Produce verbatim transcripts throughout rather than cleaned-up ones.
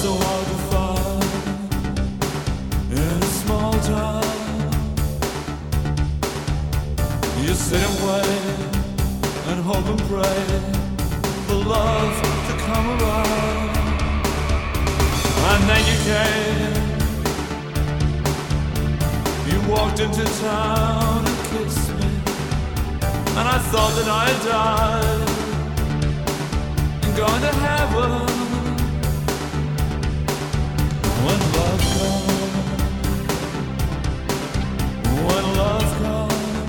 so hard to find in a small town. You sit and wait and hope and pray for love to come around. And then you came. You walked into town and kissed me, and I thought that I had died and gone to heaven. When love comes, when love comes,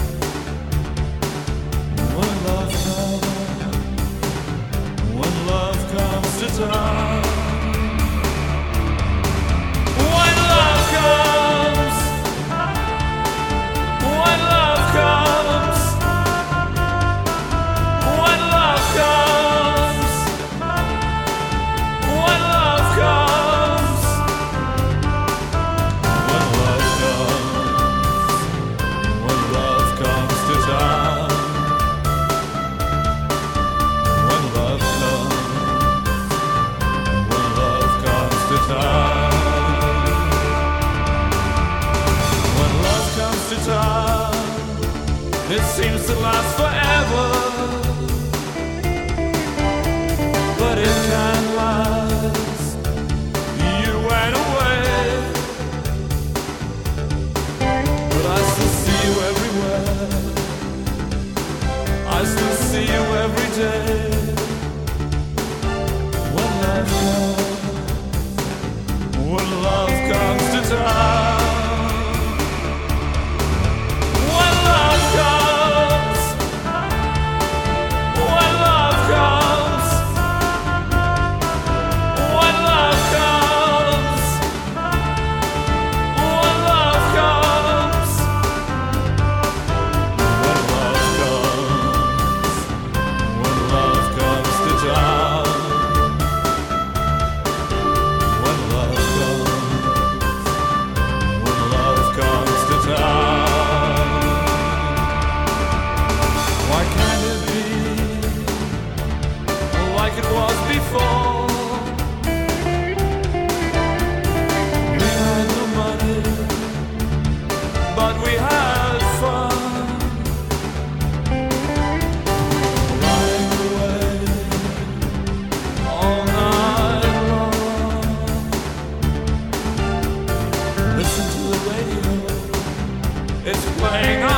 when love comes, when love comes to town. When love comes, when love comes, when love comes, when love comes, when love comes, when love comes to town. When love comes, when love comes to town. When love comes to town, it seems to last forever, but it can't last. You went away, but I still see you everywhere. I still see you every day. When love comes, when love comes to town. When love comes, when love comes, when love comes, when love comes, when love comes, when love comes to town. When love comes, when love comes to town. Why can't it be like it was before? We had no money, but we had fun. Lying awake all night long. Listen to the radio, it's playing